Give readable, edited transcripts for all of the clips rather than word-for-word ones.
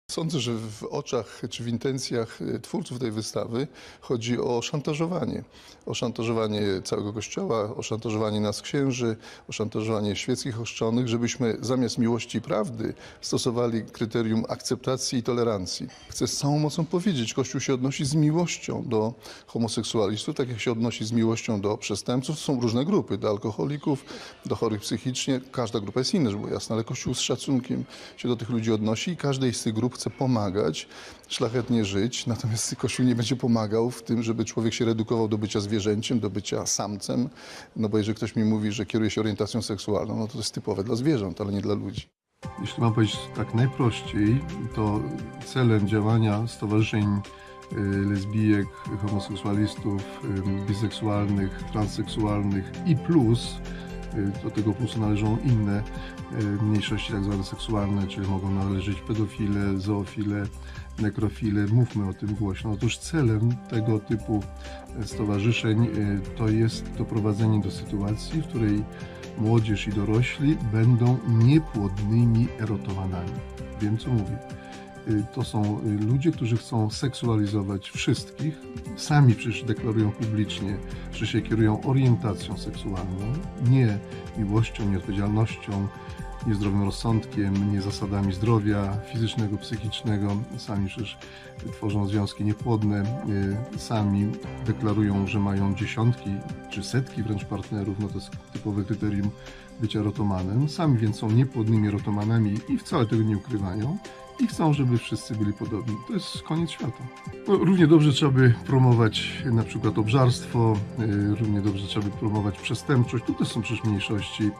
Sądzę, że w oczach czy w intencjach twórców tej wystawy chodzi o szantażowanie. O szantażowanie całego Kościoła, o szantażowanie nas księży, o szantażowanie świeckich ochrzczonych, żebyśmy zamiast miłości i prawdy stosowali kryterium akceptacji i tolerancji. Chcę z całą mocą powiedzieć, Kościół się odnosi z miłością do homoseksualistów, tak jak się odnosi z miłością do przestępców. Są różne grupy, do alkoholików, do chorych psychicznie. Każda grupa jest inna, żeby było jasne, ale Kościół z szacunkiem się do tych ludzi odnosi i każdej z tych grup chce pomagać, szlachetnie żyć, natomiast Kościół nie będzie pomagał w tym, żeby człowiek się redukował do bycia zwierzęciem, do bycia samcem, no bo jeżeli ktoś mi mówi, że kieruje się orientacją seksualną, no to jest typowe dla zwierząt, ale nie dla ludzi. Jeśli mam powiedzieć tak najprościej, to celem działania stowarzyszeń lesbijek, homoseksualistów, biseksualnych, transseksualnych i plus, do tego plusu należą inne mniejszości tak zwane seksualne, czyli mogą należeć pedofile, zoofile, nekrofile. Mówmy o tym głośno. Otóż celem tego typu stowarzyszeń to jest doprowadzenie do sytuacji, w której młodzież i dorośli będą niepłodnymi erotomanami. Wiem, co mówię. To są ludzie, którzy chcą seksualizować wszystkich. Sami przecież deklarują publicznie, że się kierują orientacją seksualną, nie miłością, nie odpowiedzialnością, nie zdrowym rozsądkiem, nie zasadami zdrowia fizycznego, psychicznego. Sami przecież tworzą związki niepłodne, sami deklarują, że mają dziesiątki czy setki wręcz partnerów, no to jest typowe kryterium bycia erotomanem. Sami więc są niepłodnymi erotomanami i wcale tego nie ukrywają. I chcą, żeby wszyscy byli podobni. To jest koniec świata. No, równie dobrze trzeba by promować na przykład obżarstwo, równie dobrze trzeba by promować przestępczość. Tu też są przecież mniejszości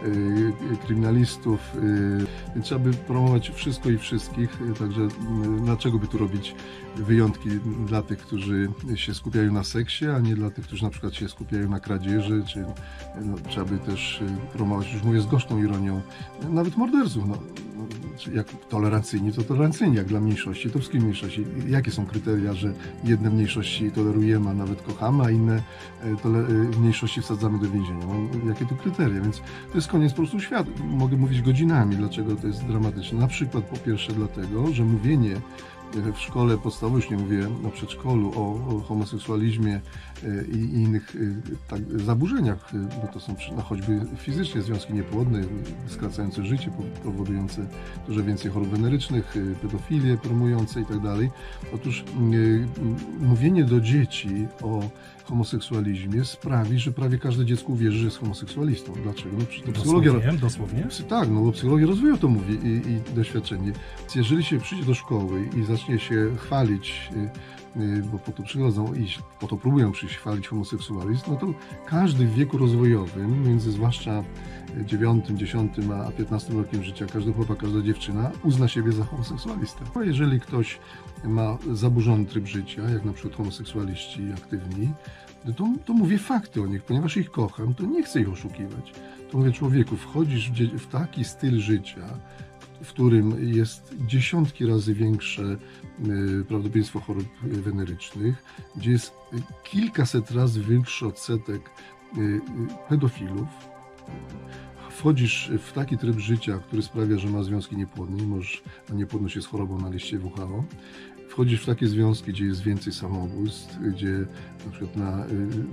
kryminalistów. Trzeba by promować wszystko i wszystkich, także dlaczego by tu robić wyjątki dla tych, którzy się skupiają na seksie, a nie dla tych, którzy na przykład się skupiają na kradzieży, czy trzeba by też promować, już mówię z gorzką ironią, nawet morderców. Jak tolerancyjni, to tolerancyjni, jak dla mniejszości, to wszystkie mniejszości. Jakie są kryteria, że jedne mniejszości tolerujemy, a nawet kochamy, a inne mniejszości wsadzamy do więzienia? No, jakie to kryteria? Więc to jest koniec po prostu świata. Mogę mówić godzinami, dlaczego to jest dramatyczne. Na przykład po pierwsze dlatego, że mówienie w szkole podstawowej, już nie mówię o przedszkolu, o homoseksualizmie i innych zaburzeniach, bo to są choćby fizycznie związki niepłodne, skracające życie, powodujące dużo więcej chorób wenerycznych, pedofilię promujące itd. Otóż mówienie do dzieci o homoseksualizmie sprawi, że prawie każde dziecko uwierzy, że jest homoseksualistą. Dlaczego? No, to psychologia, dosłownie? Tak, no bo psychologia rozwoju to mówi i doświadczenie. Więc jeżeli się przyjdzie do szkoły i zacznie się chwalić, bo po to przychodzą i po to próbują przyjść chwalić homoseksualizm, no to każdy w wieku rozwojowym, między zwłaszcza 9, 10 a 15 rokiem życia, każdy chłopak, każda dziewczyna uzna siebie za homoseksualistę. A jeżeli ktoś ma zaburzony tryb życia, jak na przykład homoseksualiści aktywni, to mówię fakty o nich, ponieważ ich kocham, to nie chcę ich oszukiwać. To mówię, człowieku, wchodzisz w taki styl życia, w którym jest dziesiątki razy większe prawdopodobieństwo chorób wenerycznych, gdzie jest kilkaset razy większy odsetek pedofilów. Wchodzisz w taki tryb życia, który sprawia, że ma związki niepłodne, a niepłodność jest chorobą na liście WHO. Wchodzisz w takie związki, gdzie jest więcej samobójstw, gdzie na przykład na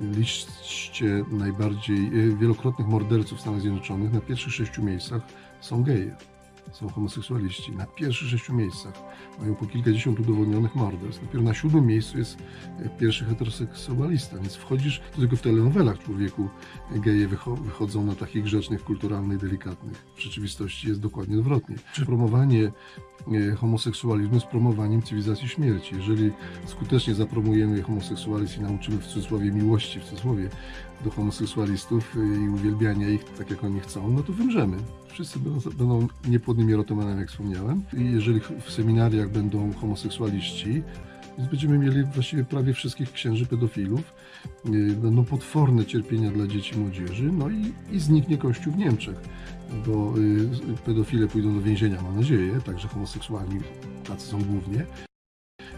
liście najbardziej wielokrotnych morderców w Stanach Zjednoczonych na pierwszych 6 miejscach są geje. Są homoseksualiści. Na pierwszych 6 miejscach mają po kilkadziesiąt udowodnionych morderstw. Dopiero na 7 miejscu jest pierwszy heteroseksualista. Więc wchodzisz, to tylko w telenowelach, człowieku, geje wychodzą na takich grzecznych, kulturalnych, delikatnych. W rzeczywistości jest dokładnie odwrotnie. Promowanie homoseksualizmu jest promowaniem cywilizacji śmierci. Jeżeli skutecznie zapromujemy homoseksualizm i nauczymy w cudzysłowie miłości, w cudzysłowie, do homoseksualistów i uwielbiania ich tak, jak oni chcą, no to wymrzemy. Wszyscy będą niepłodnymi erotomanami, jak wspomniałem. I jeżeli w seminariach będą homoseksualiści, więc będziemy mieli właściwie prawie wszystkich księży pedofilów. Będą potworne cierpienia dla dzieci i młodzieży, no i zniknie Kościół w Niemczech, bo pedofile pójdą do więzienia, mam nadzieję, także homoseksualni tacy są głównie.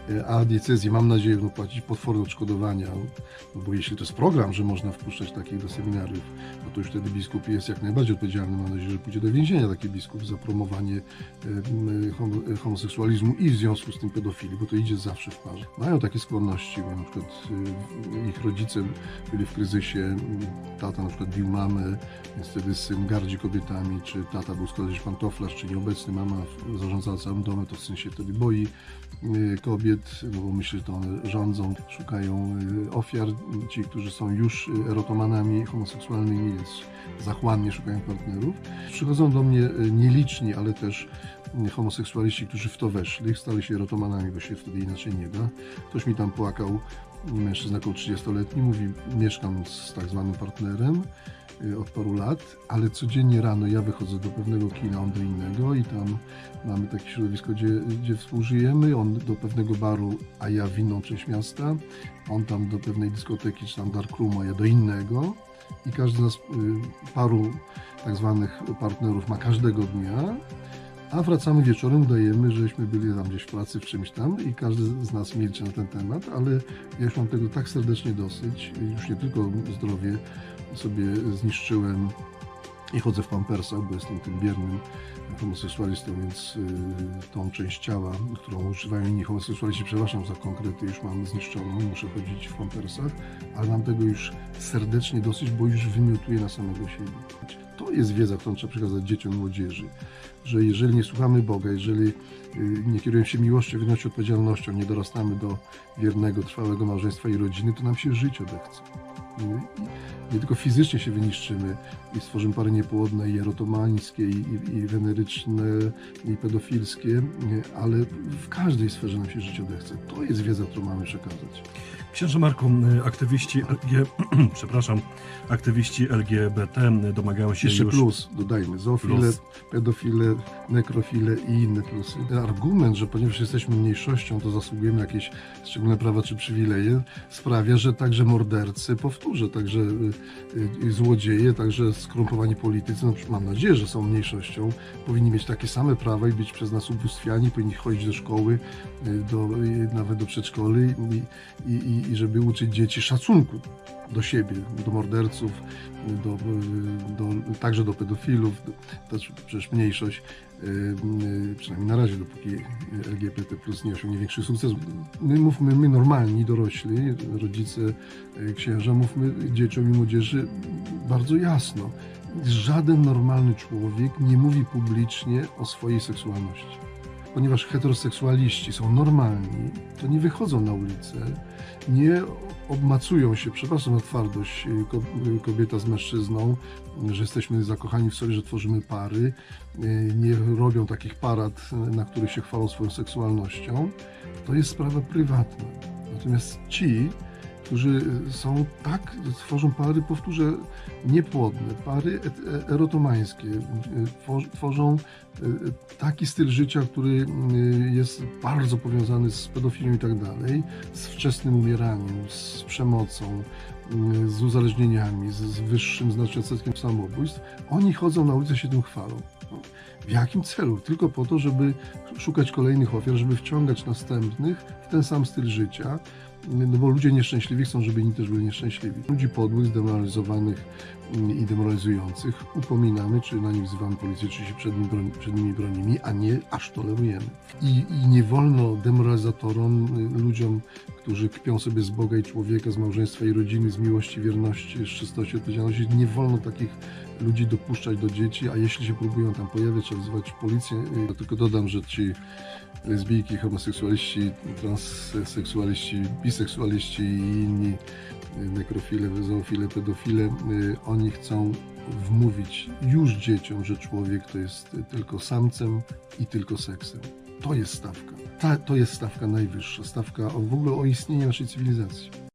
a diecezje, mam nadzieję, będą płacić potworne odszkodowania, no bo jeśli to jest program, że można wpuszczać takich do seminariów, no to już wtedy biskup jest jak najbardziej odpowiedzialny. Mam nadzieję, że pójdzie do więzienia taki biskup za promowanie homoseksualizmu i w związku z tym pedofilii, bo to idzie zawsze w parze. Mają takie skłonności, bo na przykład ich rodzice byli w kryzysie, tata na przykład bił mamę, więc wtedy syn gardzi kobietami, czy tata był składać pantoflarz, czy nieobecny, mama zarządzała całym domem, to syn się wtedy boi kobiet, no bo myśli, że to one rządzą, szukają ofiar, ci, którzy są już erotomanami homoseksualnymi, więc zachłannie szukają partnerów. Przychodzą do mnie nieliczni, ale też homoseksualiści, którzy w to weszli, stali się erotomanami, bo się wtedy inaczej nie da. Ktoś mi tam płakał, mężczyzna około 30-letni, mówi, mieszkam z tak zwanym partnerem od paru lat, ale codziennie rano ja wychodzę do pewnego kina, on do innego i tam mamy takie środowisko, gdzie współżyjemy, on do pewnego baru, a ja w inną część miasta, on tam do pewnej dyskoteki, czy tam darkroomu, a ja do innego i każdy z nas paru tak zwanych partnerów ma każdego dnia, a wracamy wieczorem, udajemy, żeśmy byli tam gdzieś w pracy, w czymś tam i każdy z nas milczy na ten temat, ale ja już mam tego tak serdecznie dosyć, już nie tylko zdrowie sobie zniszczyłem i chodzę w pampersach, bo jestem tym biernym homoseksualistą, więc tą część ciała, którą używają inni homoseksualiści, przepraszam za konkrety, już mam zniszczoną, muszę chodzić w pampersach, ale mam tego już serdecznie dosyć, bo już wymiotuję na samego siebie. To jest wiedza, którą trzeba przekazać dzieciom i młodzieży, że jeżeli nie słuchamy Boga, jeżeli nie kierujemy się miłością, wiernością, odpowiedzialnością, nie dorastamy do wiernego, trwałego małżeństwa i rodziny, to nam się żyć odechce. Nie tylko fizycznie się wyniszczymy i stworzymy pary niepłodne i erotomańskie, i weneryczne, i pedofilskie, ale w każdej sferze nam się żyć odechce. To jest wiedza, którą mamy przekazać. Księże Marku, aktywiści LGBT domagają się Jeszcze już... plus, dodajmy, zoofile, pedofile, nekrofile i inne plusy. Argument, że ponieważ jesteśmy mniejszością, to zasługujemy na jakieś szczególne prawa czy przywileje, sprawia, że także mordercy, powtórzę, także złodzieje, także skorumpowani politycy, no, mam nadzieję, że są mniejszością, powinni mieć takie same prawa i być przez nas ubóstwiani, powinni chodzić do szkoły, nawet do przedszkoli i żeby uczyć dzieci szacunku do siebie, do morderców, także do pedofilów, to przecież mniejszość, przynajmniej na razie, dopóki LGBT plus nie osiągnie większy sukces. My normalni, dorośli, rodzice, księża, mówmy dzieciom i młodzieży bardzo jasno. Żaden normalny człowiek nie mówi publicznie o swojej seksualności. Ponieważ heteroseksualiści są normalni, to nie wychodzą na ulicę, nie obmacują się, przepraszam za twardość, kobieta z mężczyzną, że jesteśmy zakochani w sobie, że tworzymy pary, nie robią takich parad, na których się chwalą swoją seksualnością. To jest sprawa prywatna. Natomiast ci, którzy są tak, tworzą pary, powtórzę, niepłodne, pary erotomańskie, tworzą taki styl życia, który jest bardzo powiązany z pedofilią i tak dalej, z wczesnym umieraniem, z przemocą, z uzależnieniami, z wyższym odsetkiem samobójstw. Oni chodzą na ulicę, się tym chwalą. W jakim celu? Tylko po to, żeby szukać kolejnych ofiar, żeby wciągać następnych w ten sam styl życia, no bo ludzie nieszczęśliwi chcą, żeby inni też byli nieszczęśliwi. Ludzi podłych, zdemoralizowanych i demoralizujących upominamy, czy na nich wzywamy policję, czy się przed nimi bronimy, a nie aż tolerujemy. I nie wolno demoralizatorom, ludziom, którzy kpią sobie z Boga i człowieka, z małżeństwa i rodziny, z miłości, wierności, z czystości, odpowiedzialności, nie wolno takich ludzi dopuszczać do dzieci, a jeśli się próbują tam pojawiać, trzeba wzywać policję. Ja tylko dodam, że ci lesbijki, homoseksualiści, transseksualiści, biseksualiści i inni nekrofile, zoofile, pedofile, oni chcą wmówić już dzieciom, że człowiek to jest tylko samcem i tylko seksem. To jest stawka. To jest stawka najwyższa, stawka w ogóle o istnienie naszej cywilizacji.